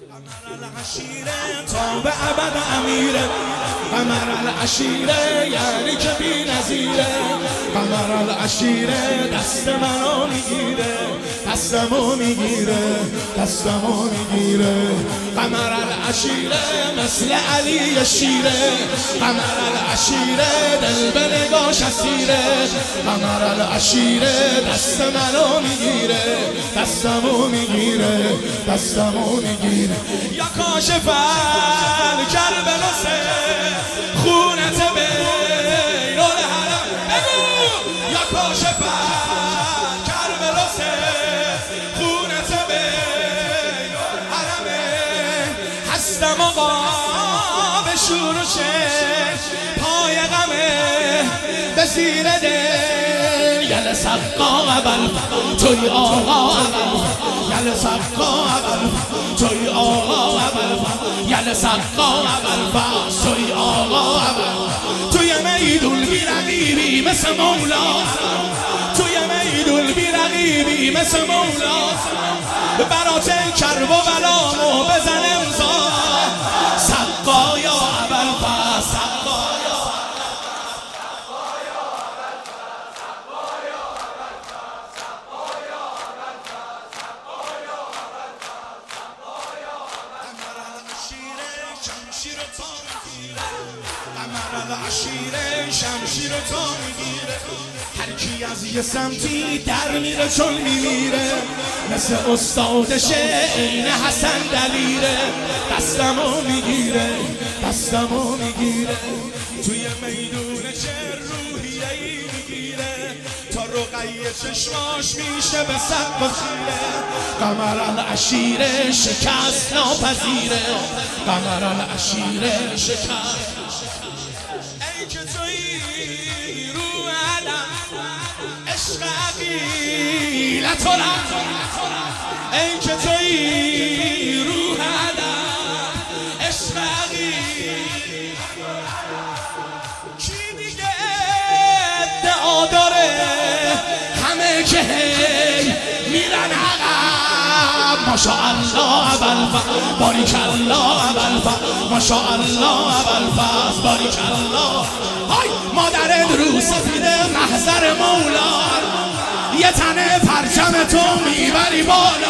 العشیره تا به ابد امیره، قمر العشیره یعنی که بی نظیره. قمر العشیره دست منو میگیره، دستمو میگیره، دستمو میگیره. قمر العشیره مثل علی شیره، قمر العشیره دل به نگاش اسیره. قمر العشیره دست منو میگیره، دستمو میگیره، دستمو میگیره. یا کاشف کربلا سه خونت بین الحرم، بگو یا کاشف کربلا سه خونت بین الحرم. هستم آقا به شور و شش پای غمه به زیر دل. یل سقا اول توی آقا اول، یل سقا اول توی آقا اول، یل سقا اول توی آقا اول. توی میدون بی رقیبی مثل مولا، توی میدون بی رقیبی مثل مولا. برات کرب و بلامو بزن امضا، سقا یا اول سقا یا العشیره شمشیر تو میگیره. هر کی از یه سمتی در میره چون میمیره، مثل استادشه این حسن دلیره. دستمو میگیره، دستمو میگیره. توی میدون چه روحیه‌ای میگیره، تا رقیه چشماش میشه به سقف خیره. قمر العشیره شکست ناپذیره، قمر العشیره شکست. ای که تویی رو علم عشق عقیلت و رم، ای که تویی رو علم عشق عقیلت و رم. کی دیگه ادعا داره همه که هی میرن عقب. ماشاءالله ابوالفضل باریکالله ابوالفضل، ماشاءالله ابوالفضل باریکالله. های مادر رو سفید محضر مولا، یه تنه پرچم تو میبری بالا.